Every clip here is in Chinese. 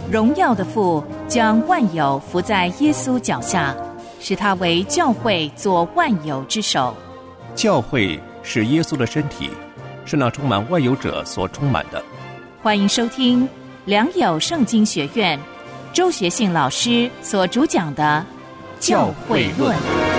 荣耀的父将万有伏在耶稣脚下，使他为教会做万有之首。 教会是耶稣的身体，是那充满万有者所充满的。 欢迎收听良友圣经学院周学信老师所主讲的《教会论》。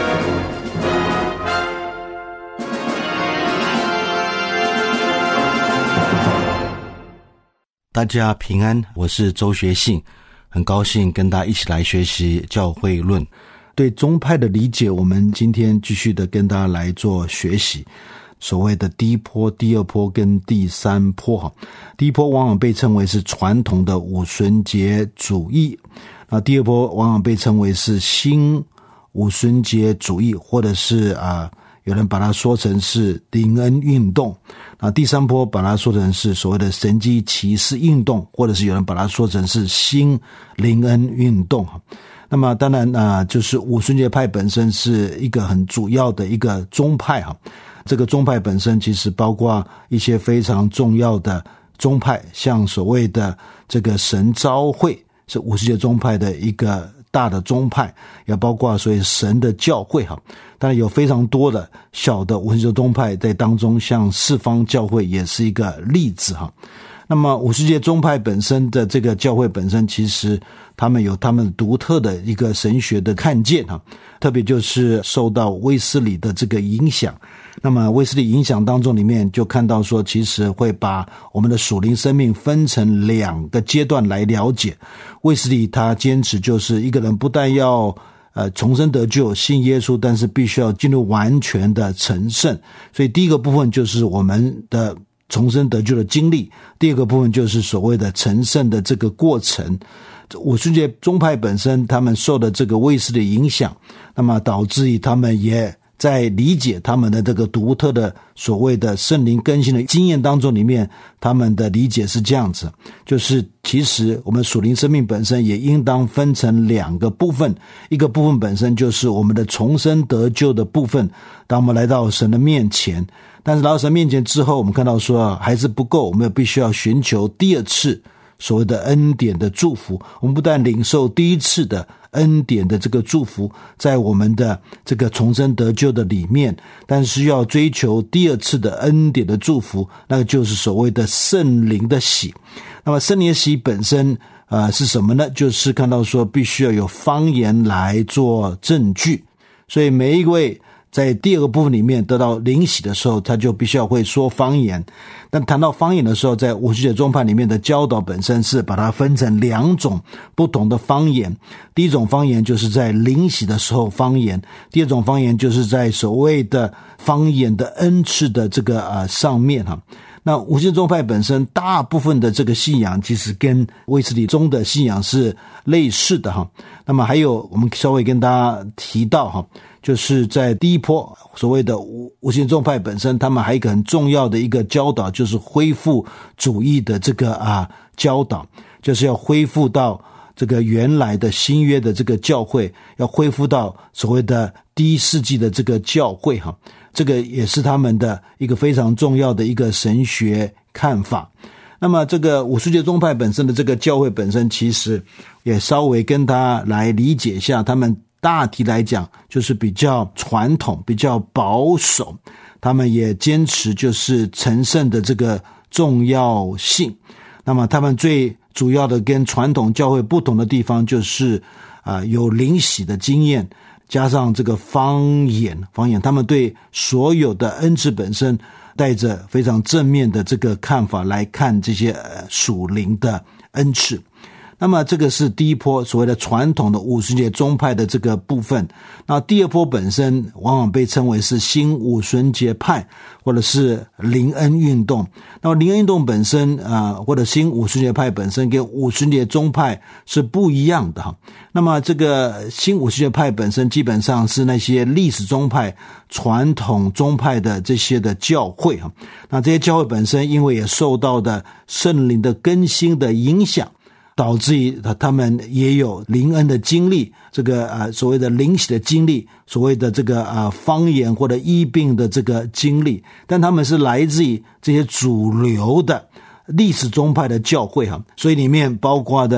大家平安，我是周学信，很高兴跟大家一起来学习教会论。对宗派的理解，我们今天继续的跟大家来做学习。所谓的第一波、第二波跟第三波，第一波往往被称为是传统的五旬节主义，那第二波往往被称为是新五旬节主义，或者是有人把它说成是灵恩运动，那第三波把它说成是所谓的神迹奇事运动，或者是有人把它说成是新灵恩运动。那么当然就是五旬节派本身是一个很主要的一个宗派这个宗派本身其实包括一些非常重要的宗派，像所谓的这个神召会是五旬节宗派的一个大的宗派，也包括所谓神的教会当然有非常多的小的五旬节宗派在当中，像四方教会也是一个例子那么五旬节宗派本身的这个教会本身，其实他们有他们独特的一个神学的看见特别就是受到卫斯理的这个影响。那么卫斯理影响当中里面就看到说，其实会把我们的属灵生命分成两个阶段来了解。卫斯理他坚持就是一个人不但要重生得救信耶稣，但是必须要进入完全的成圣。所以第一个部分就是我们的重生得救的经历，第二个部分就是所谓的成圣的这个过程。五旬节宗派本身他们受的这个卫斯理影响，那么导致于他们也在理解他们的这个独特的所谓的圣灵更新的经验当中里面，他们的理解是这样子，就是其实我们属灵生命本身也应当分成两个部分，一个部分本身就是我们的重生得救的部分，当我们来到神的面前，但是来到神面前之后，我们看到说还是不够，我们必须要寻求第二次所谓的恩典的祝福。我们不但领受第一次的恩典的这个祝福在我们的这个重生得救的里面，但是要追求第二次的恩典的祝福，那个就是所谓的圣灵的喜。那么圣灵的喜本身是什么呢？就是看到说必须要有方言来做证据。所以每一位在第二个部分里面得到灵喜的时候，他就必须要会说方言。但谈到方言的时候，在五旬节宗派里面的教导本身是把它分成两种不同的方言。第一种方言就是在灵喜的时候方言，第二种方言就是在所谓的方言的恩赐的这个上面那五旬节宗派本身大部分的这个信仰其实跟卫斯理宗的信仰是类似的那么还有我们稍微跟大家提到就是在第一波所谓的五旬节宗派本身，他们还有一个很重要的一个教导，就是恢复主义的这个教导，就是要恢复到这个原来的新约的这个教会，要恢复到所谓的第一世纪的这个教会这个也是他们的一个非常重要的一个神学看法。那么这个五旬节宗派本身的这个教会本身，其实也稍微跟他来理解一下，他们大体来讲就是比较传统比较保守，他们也坚持就是成圣的这个重要性。那么他们最主要的跟传统教会不同的地方就是有灵喜的经验，加上这个方言，他们对所有的恩赐本身带着非常正面的这个看法来看这些属灵的恩赐。那么这个是第一波所谓的传统的五旬节宗派的这个部分。那第二波本身往往被称为是新五旬节派，或者是灵恩运动。那么灵恩运动本身或者新五旬节派本身跟五旬节宗派是不一样的那么这个新五旬节派本身基本上是那些历史宗派传统宗派的这些的教会那这些教会本身因为也受到的圣灵的更新的影响，导致于他们也有灵恩的经历，这个所谓的灵喜的经历，所谓的这个方言或者医病的这个经历，但他们是来自于这些主流的历史宗派的教会所以里面包括的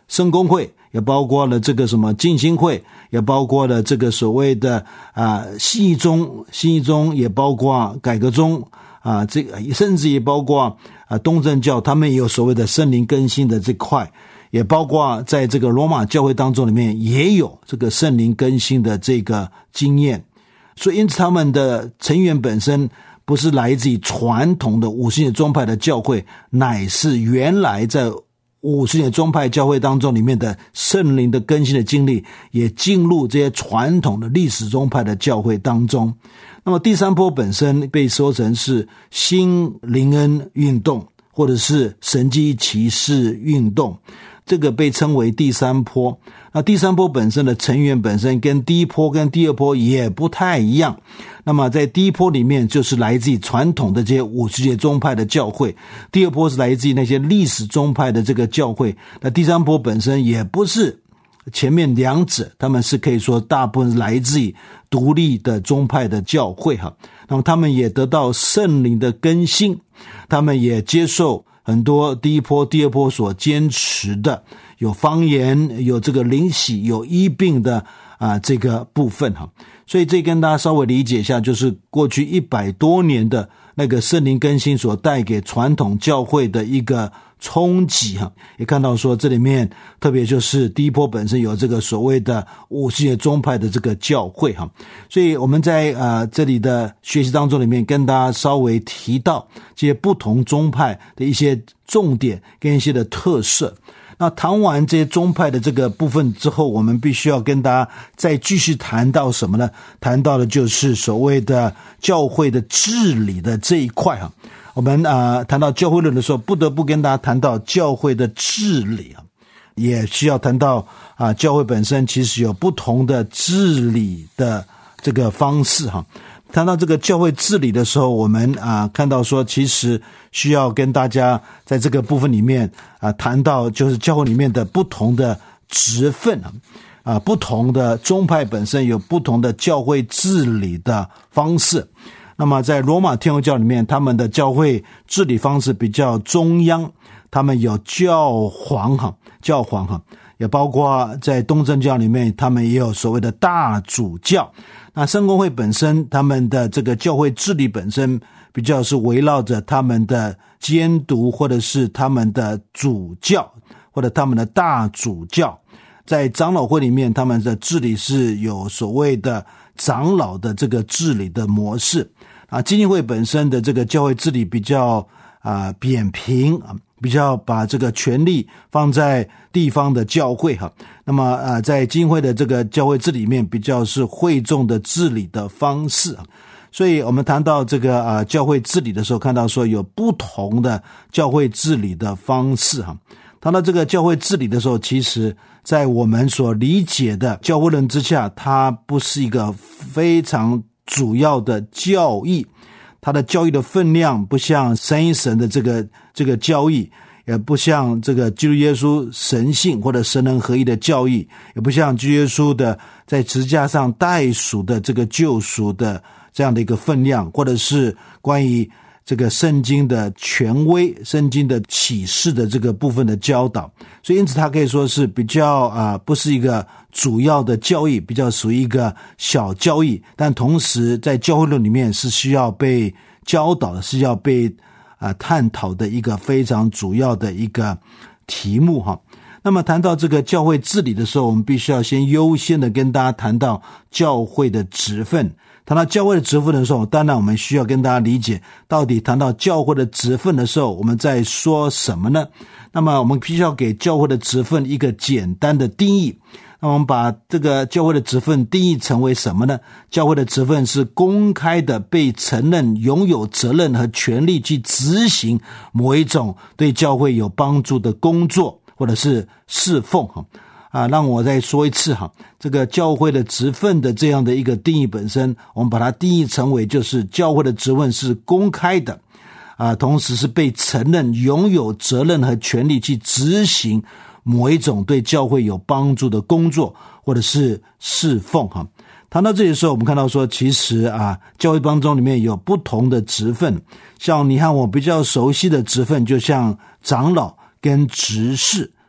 圣公会，也包括了这个什么浸信会，也包括了这个所谓的信义宗，也包括改革宗这个甚至也包括东正教，他们也有所谓的圣灵更新的这块，也包括在这个罗马教会当中里面也有这个圣灵更新的这个经验。所以因此他们的成员本身不是来自于传统的五旬节宗派的教会，乃是原来在五旬节宗派教会当中里面的圣灵的更新的经历，也进入这些传统的历史宗派的教会当中。那么第三波本身被说成是新灵恩运动，或者是神迹奇事运动，这个被称为第三波。那第三波本身的成员本身跟第一波跟第二波也不太一样。那么在第一波里面就是来自于传统的这些五旬节宗派的教会，第二波是来自于那些历史宗派的这个教会。那第三波本身也不是前面两者，他们是可以说大部分来自于独立的宗派的教会那么他们也得到圣灵的更新，他们也接受很多第一波第二波所坚持的有方言，有这个灵洗，有医病的这个部分所以这跟大家稍微理解一下，就是过去100多年的那个圣灵更新所带给传统教会的一个冲击也看到说这里面特别就是第一波本身有这个所谓的五旬节宗派的这个教会所以我们在这里的学习当中里面跟大家稍微提到这些不同宗派的一些重点跟一些的特色。那谈完这些宗派的这个部分之后，我们必须要跟大家再继续谈到什么呢？谈到的就是所谓的教会的治理的这一块我们谈到教会论的时候，不得不跟大家谈到教会的治理也需要谈到教会本身其实有不同的治理的这个方式谈到这个教会治理的时候，我们看到说其实需要跟大家在这个部分里面谈到就是教会里面的不同的职分不同的宗派本身有不同的教会治理的方式。那么在罗马天主教里面，他们的教会治理方式比较中央，他们有教皇也包括在东正教里面他们也有所谓的大主教。那圣公会本身他们的这个教会治理本身比较是围绕着他们的监督，或者是他们的主教，或者他们的大主教。在长老会里面，他们的治理是有所谓的长老的这个治理的模式浸信会本身的这个教会治理比较扁平比较把这个权力放在地方的教会那么在浸信会的这个教会治理里面比较是会众的治理的方式所以我们谈到这个教会治理的时候，看到说有不同的教会治理的方式谈到这个教会治理的时候，其实在我们所理解的教会论之下，它不是一个非常主要的教义，它的教义的分量不像三一神的这个教义，也不像这个基督耶稣神性或者神人合一的教义，也不像基督耶稣的在十字架上代赎的这个救赎的这样的一个分量，或者是关于这个圣经的权威，圣经的启示的这个部分的教导。所以因此它可以说是比较不是一个主要的教义，比较属于一个小教义，但同时在教会论里面是需要被教导的，是要被探讨的一个非常主要的一个题目那么谈到这个教会治理的时候，我们必须要先优先的跟大家谈到教会的职分。谈到教会的职分的时候，当然我们需要跟大家理解到底谈到教会的职分的时候我们在说什么呢？那么我们必须要给教会的职分一个简单的定义。那我们把这个教会的职分定义成为什么呢？教会的职分是公开的被承认拥有责任和权利去执行某一种对教会有帮助的工作或者是侍奉让我再说一次这个教会的职分的这样的一个定义本身，我们把它定义成为就是教会的职分是公开的同时是被承认拥有责任和权利去执行某一种对教会有帮助的工作或者是侍奉谈到这里的时候，我们看到说其实教会当中里面有不同的职分，像你和我比较熟悉的职分就像长老跟执事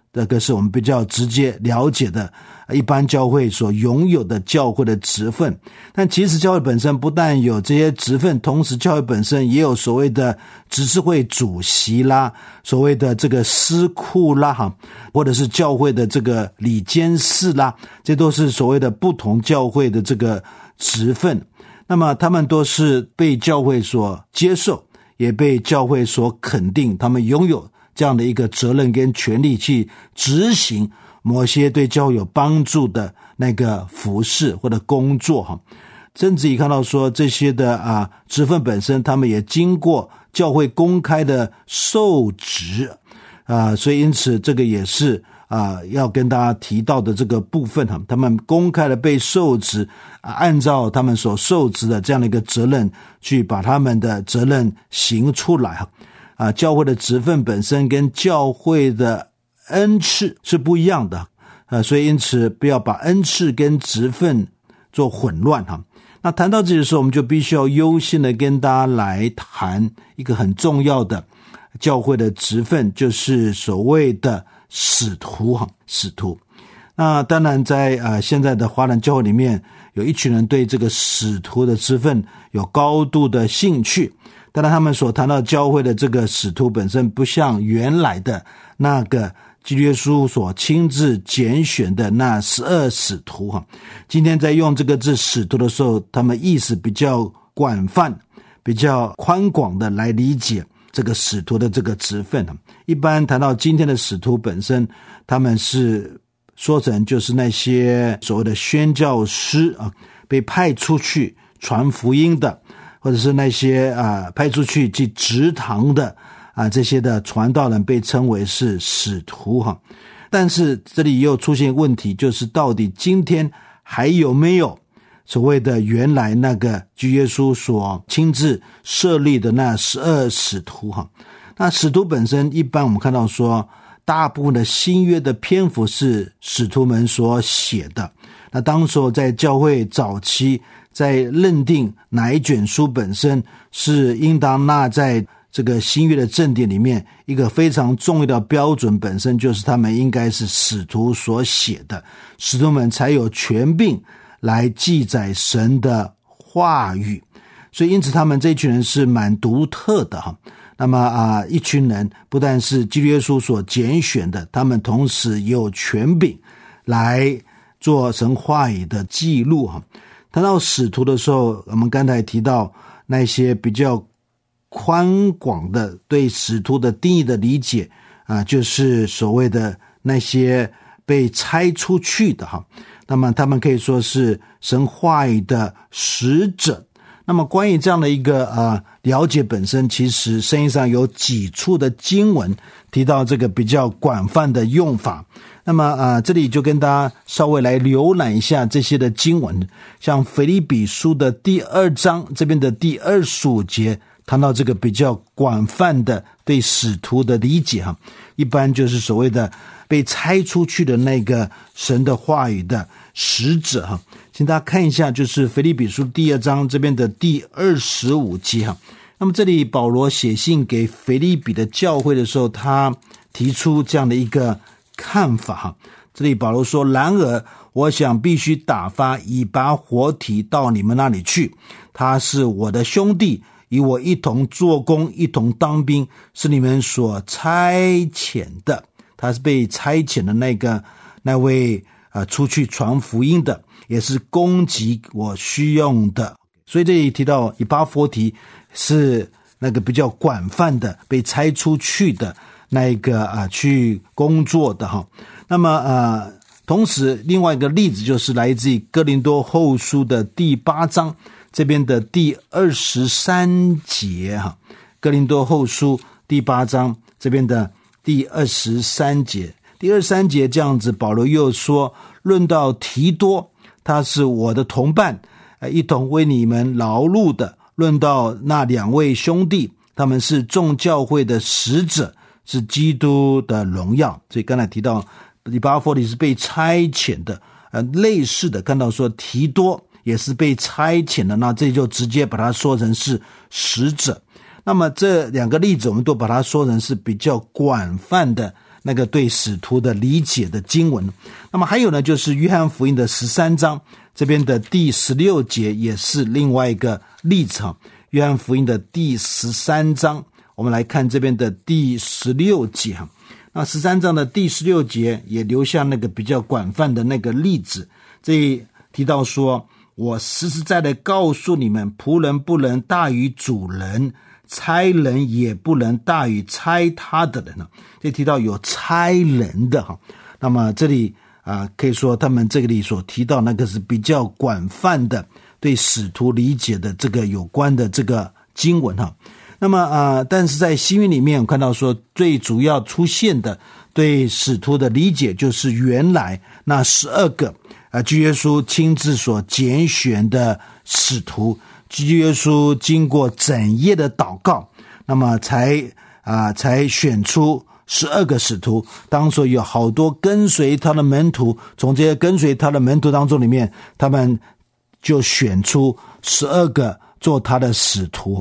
这个是我们比较直接了解的一般教会所拥有的教会的职分。但其实教会本身不但有这些职分，同时教会本身也有所谓的执事会主席啦，所谓的这个司库啦，或者是教会的这个理监事啦，这都是所谓的不同教会的这个职分。那么他们都是被教会所接受，也被教会所肯定，他们拥有这样的一个责任跟权利去执行某些对教会有帮助的那个服事或者工作。甚至于看到说这些的职分本身，他们也经过教会公开的受职所以因此这个也是要跟大家提到的这个部分他们公开的被受职按照他们所受职的这样的一个责任去把他们的责任行出来教会的职分本身跟教会的恩赐是不一样的所以因此不要把恩赐跟职分做混乱那谈到这里的时候，我们就必须要优先的跟大家来谈一个很重要的教会的职分，就是所谓的使徒使徒。那当然在现在的华人教会里面，有一群人对这个使徒的职分有高度的兴趣。当然他们所谈到教会的这个使徒本身不像原来的那个基督耶稣所亲自拣选的那12使徒今天在用这个字使徒的时候，他们意思比较广泛，比较宽广的来理解这个使徒的这个职分一般谈到今天的使徒本身，他们是说成就是那些所谓的宣教师被派出去传福音的，或者是那些派出去去植堂的这些的传道人被称为是使徒但是这里又出现问题，就是到底今天还有没有所谓的原来那个主耶稣所亲自设立的那12使徒那使徒本身一般我们看到说大部分的新约的篇幅是使徒们所写的。那当时候在教会早期在认定哪一卷书本身是应当纳在这个新约的正典里面，一个非常重要的标准本身就是他们应该是使徒所写的，使徒们才有权柄来记载神的话语。所以因此他们这群人是蛮独特的那么一群人不但是基督耶稣所拣选的，他们同时也有权柄来做神话语的记录谈到使徒的时候，我们刚才提到那些比较宽广的对使徒的定义的理解就是所谓的那些被差出去的那么他们可以说是神话语的使者。那么关于这样的一个了解本身，其实圣经上有几处的经文提到这个比较广泛的用法。那么这里就跟大家稍微来浏览一下这些的经文，像腓立比书的第2章这边的第25节谈到这个比较广泛的对使徒的理解一般就是所谓的被差出去的那个神的话语的使者请大家看一下，就是腓立比书第2章这边的第25节那么这里保罗写信给腓立比的教会的时候，他提出这样的一个看法这里保罗说，然而我想必须打发以巴弗提到你们那里去，他是我的兄弟，与我一同做工，一同当兵，是你们所差遣的。他是被差遣的那位出去传福音的，也是供给我需用的。所以这里提到以巴弗提是那个比较广泛的被差出去的那一个去工作的那么同时另外一个例子就是来自于哥林多后书的第8章这边的第23节哥林多后书第8章这边的第23节。第23节这样子，保罗又说，论到提多，他是我的同伴，一同为你们劳碌的。论到那2位兄弟，他们是众教会的使者，是基督的荣耀。所以刚才提到以巴弗提是被差遣的，类似的看到说提多也是被差遣的，那这就直接把它说成是使者。那么这2个例子我们都把它说成是比较广泛的那个对使徒的理解的经文。那么还有呢，就是约翰福音的13章这边的第16节也是另外一个例子。约翰福音的第13章，我们来看这边的第16节。那13章的第16节也留下那个比较广泛的那个例子，这里提到说，我实实在在告诉你们，仆人不能大于主人，差人也不能大于差他的人。这提到有差人的。那么这里可以说他们这里所提到那个是比较广泛的对使徒理解的这个有关的这个经文。那么但是在新约里面我看到说，最主要出现的对使徒的理解就是原来那12个基督耶稣亲自所拣选的使徒，基督耶稣经过整夜的祷告，那么才选出12个使徒。当时有好多跟随他的门徒，从这些跟随他的门徒当中里面，他们就选出12个做他的使徒。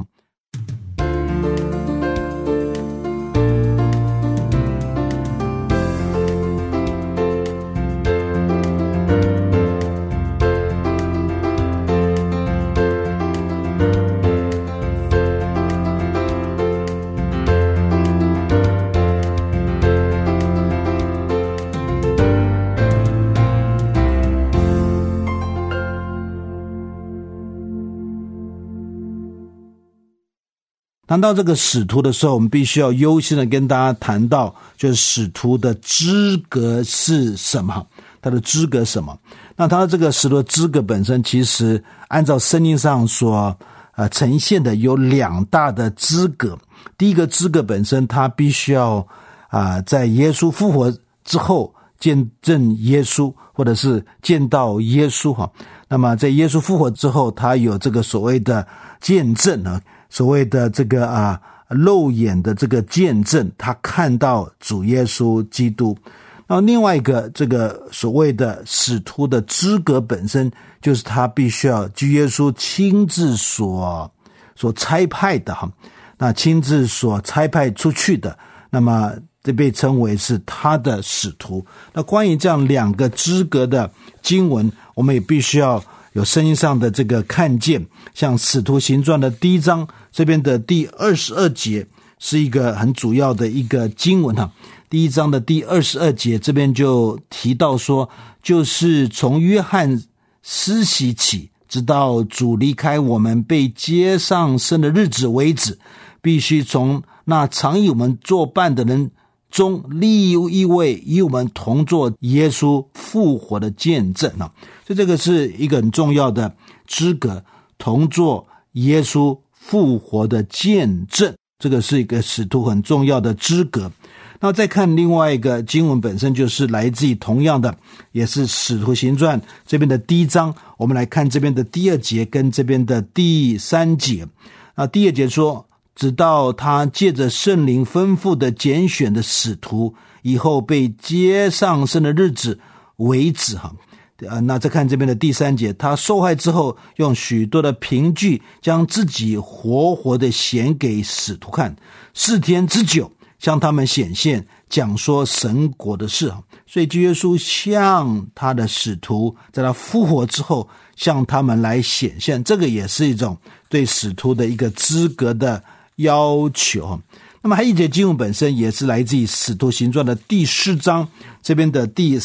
谈到这个使徒的时候，我们必须要优先的跟大家谈到，就是使徒的资格是什么，他的资格是什么。那他的这个使徒的资格本身，其实按照圣经上所呈现的有2大的资格。第一个资格本身，他必须要在耶稣复活之后见证耶稣，或者是见到耶稣。那么在耶稣复活之后，他有这个所谓的见证，所谓的这个肉眼的这个见证，他看到主耶稣基督。那另外一个这个所谓的使徒的资格本身，就是他必须要基督耶稣亲自所差派的，那亲自所差派出去的，那么这被称为是他的使徒。那关于这样2个资格的经文，我们也必须要有圣经上的这个看见。像使徒行传的第1章这边的第22节是一个很主要的一个经文。第1章的第22节这边就提到说，就是从约翰施洗起，直到主离开我们被接上升的日子为止，必须从那常与我们作伴的人中立一位与我们同作耶稣复活的见证。所以这个是一个很重要的资格，同作耶稣复活的见证，这个是一个使徒很重要的资格。那再看另外一个经文本身，就是来自于同样的，也是使徒行传这边的第1章，我们来看这边的第2节跟这边的第3节。第2节说，直到他借着圣灵吩咐的拣选的使徒以后被接上升的日子为止。那再看这边的第3节，他受害之后，用许多的凭据将自己活活的显给使徒看，4天之久向他们显现，讲说神国的事。所以基督耶稣向他的使徒在他复活之后向他们来显现，这个也是一种对使徒的一个资格的要求。那么还有一节经文本身也是来自于使徒行传的第4章这边的第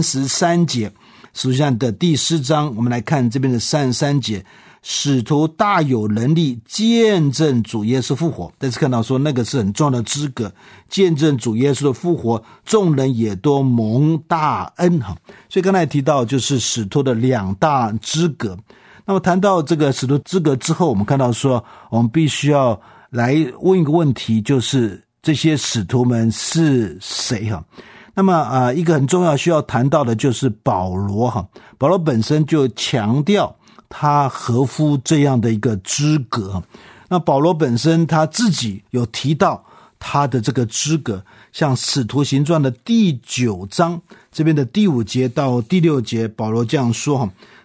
33节。使徒行传的第4章，我们来看这边的33节，使徒大有能力见证主耶稣复活。但是看到说那个是很重要的资格，见证主耶稣的复活，众人也都蒙大恩。所以刚才提到就是使徒的2大资格。那么谈到这个使徒资格之后，我们看到说我们必须要来问一个问题，就是这些使徒们是谁？那么一个很重要需要谈到的就是保罗。保罗本身就强调他合乎这样的一个资格。那保罗本身他自己有提到他的这个资格，像使徒行传的第9章这边的第5节到第6节，保罗这样说，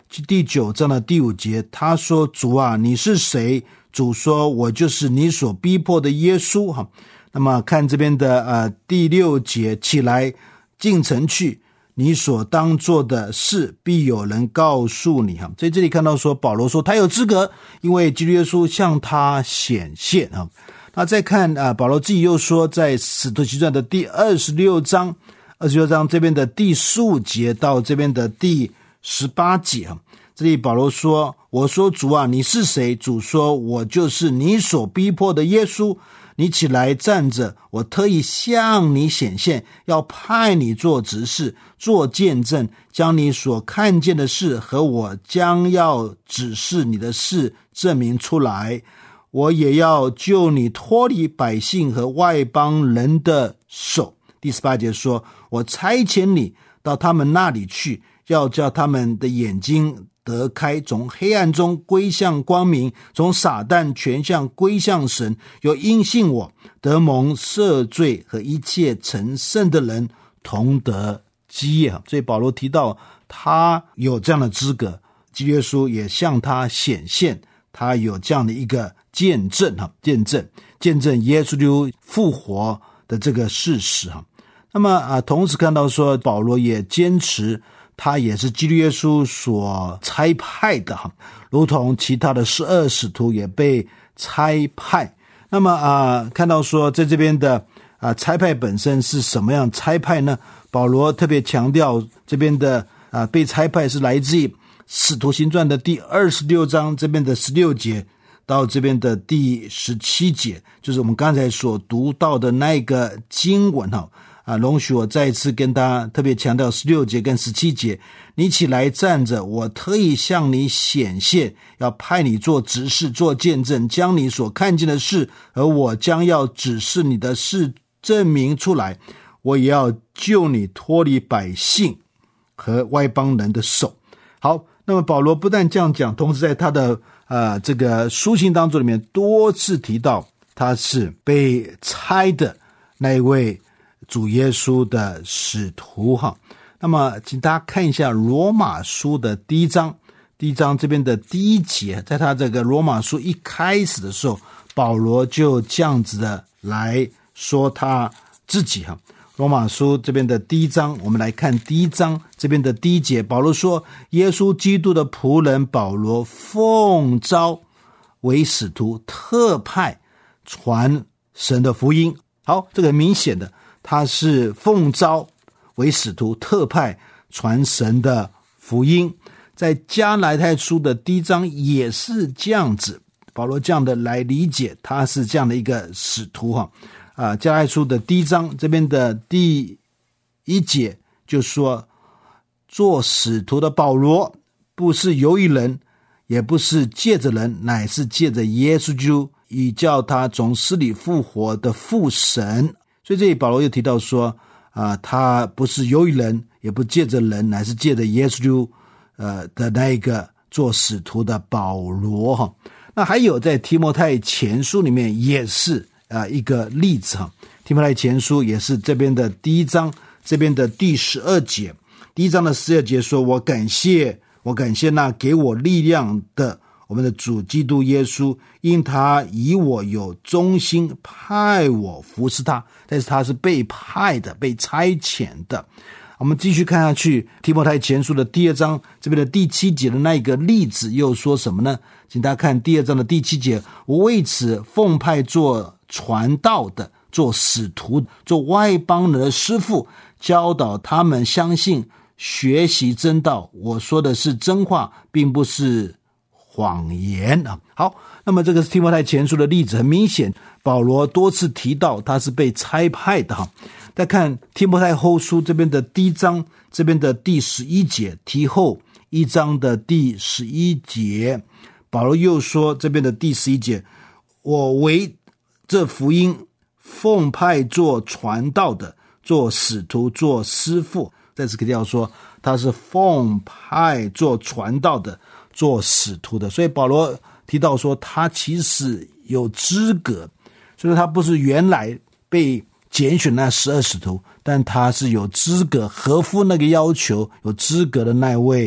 第9章的第5节，他说：主啊，你是谁？主说：我就是你所逼迫的耶稣。那么看这边的第6节，起来进城去，你所当做的事必有人告诉你。在这里看到说，保罗说他有资格，因为基督耶稣向他显现。那再看保罗自己又说，在使徒行传的第26章这边的第15节到这边的第18节，这里保罗说：我说主啊，你是谁？主说：我就是你所逼迫的耶稣。你起来站着，我特意向你显现，要派你做执事，做见证，将你所看见的事和我将要指示你的事证明出来。我也要救你脱离百姓和外邦人的手。第18节说：我差遣你到他们那里去，要叫他们的眼睛得开，从黑暗中归向光明，从撒旦全向归向神，有因信我得蒙赦罪和一切成圣的人同得基业。所以保罗提到他有这样的资格，基督耶稣也向他显现，他有这样的一个见证耶稣基督复活的这个事实。那么同时看到说，保罗也坚持他也是基督耶稣所差派的，如同其他的12使徒也被差派。那么看到说在这边的差派本身是什么样差派呢？保罗特别强调这边的被差派是来自于使徒行传的第26章这边的16节到这边的第17节，就是我们刚才所读到的那个经文。容许我再一次跟大家特别强调16节跟17节，你起来站着，我特意向你显现，要派你做执事，做见证，将你所看见的事和我将要指示你的事证明出来。我也要救你脱离百姓和外邦人的手。好，那么保罗不但这样讲，同时在他的这个书信当中里面多次提到他是被差的那一位主耶稣的使徒。那么请大家看一下罗马书的第一章这边的第1节，在他这个罗马书一开始的时候，保罗就这样子的来说他自己。罗马书这边的第1章，我们来看第1章这边的第1节，保罗说：耶稣基督的仆人保罗奉召为使徒，特派传神的福音。好，这个很明显的，他是奉召为使徒，特派传神的福音。在加拉太书的第1章也是这样子，保罗这样的来理解他是这样的一个使徒。加拉太书的第1章这边的第1节就说，做使徒的保罗不是由于人，也不是借着人，乃是借着耶稣基督，以叫他从死里复活的父神。所以这里保罗又提到说他不是由于人，也不借着人，乃是借着耶稣基督的那一个做使徒的保罗。那还有在提摩太前书里面也是一个例子。提摩太前书也是这边的第1章这边的第12节，第1章的12节说，我感谢那给我力量的我们的主基督耶稣，因他以我有忠心，派我服侍他。但是他是被派的，被差遣的。我们继续看下去，提摩太前书的第2章这边的第7节的那个例子又说什么呢？请大家看第2章的第7节，我为此奉派做传道的，做使徒，做外邦人的师傅，教导他们相信，学习真道。我说的是真话，并不是谎言。好，那么这个是提摩太前书的例子，很明显保罗多次提到他是被差派的。再看提摩太后书这边的第1章这边的第11节，提后1章的第11节，保罗又说这边的第11节，我为这福音奉派做传道的，做使徒，做师傅。再次肯定要说他是奉派做传道的，做使徒的。所以保罗提到说他其实有资格，所以他不是原来被拣选那12使徒，但他是有资格，合乎那个要求，有资格的那位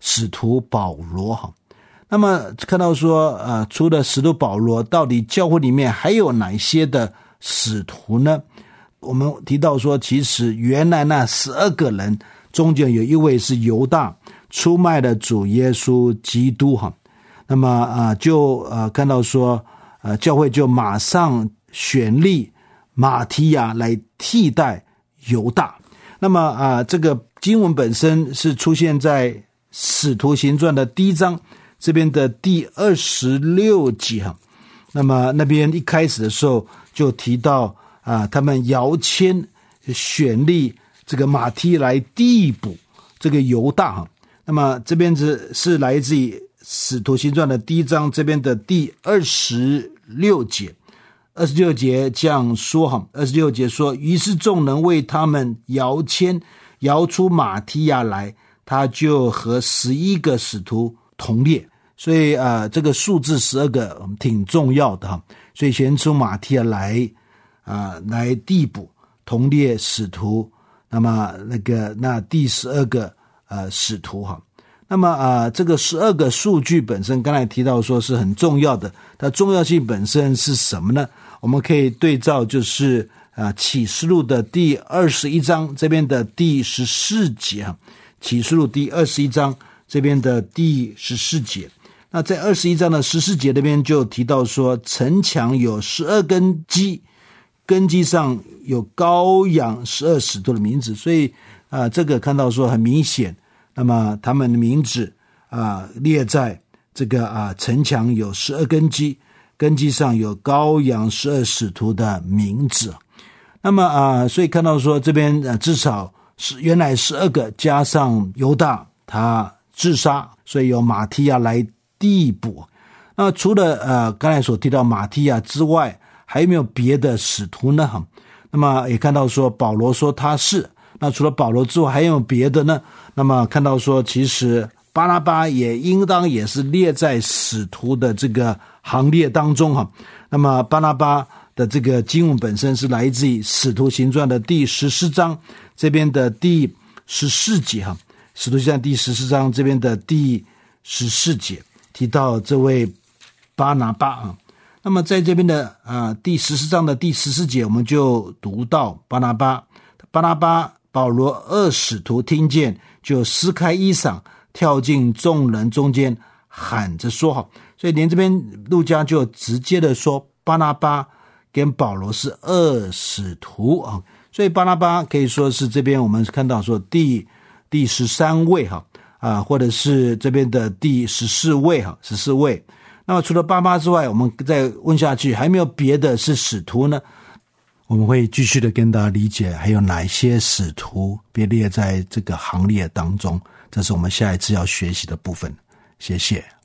使徒保罗哈。那么看到说除了使徒保罗，到底教会里面还有哪些的使徒呢？我们提到说，其实原来那12个人中间有一位是犹大，出卖了主耶稣基督哈。那么就看到说教会就马上选立马提亚来替代犹大。那么这个经文本身是出现在使徒行传的第1章这边的第26节哈。那么那边一开始的时候就提到他们摇签选立这个马提来递补这个犹大哈。那么这边是来自于使徒行传的第1章这边的第26节。26节这样说哈，26节说，于是众人为他们摇签，摇出马提亚来，他就和11个使徒同列。所以这个数字12个挺重要的哈，所以选出马提亚来递补同列使徒。那么那第12个使徒哈。那么这个12个数据本身刚才提到说是很重要的，它重要性本身是什么呢？我们可以对照就是启示录的第21章这边的第14节哈，启示录第21章这边的第14节。那在21章的14节那边就提到说，城墙有12根基，根基上有羔羊12使徒的名字。所以这个看到说很明显，那么他们的名字列在这个城墙有12根基，根基上有羔羊12使徒的名字。那么所以看到说这边至少是原来12个加上犹大他自杀，所以由马提亚来递补。那除了刚才所提到马提亚之外，还有没有别的使徒呢？那么也看到说保罗说他是，那除了保罗之外还有别的呢？那么看到说其实巴拿巴也应当也是列在使徒的这个行列当中哈。那么巴拿巴的这个经文本身是来自于使徒行传的第14章这边的第14节哈，使徒行传第14章这边的第14节提到这位巴拿巴啊。那么在这边的第14章的第14节，我们就读到巴拿巴保罗2使徒听见，就撕开衣裳，跳进众人中间，喊着说好。所以连这边路加就直接的说巴拿巴跟保罗是2使徒啊。所以巴拿巴可以说是这边我们看到说第13位哈或者是这边的第14位哈，14位。那么除了巴拿巴之外，我们再问下去，还没有别的是使徒呢？我们会继续的跟大家理解还有哪些使徒被列在这个行列当中，这是我们下一次要学习的部分。谢谢。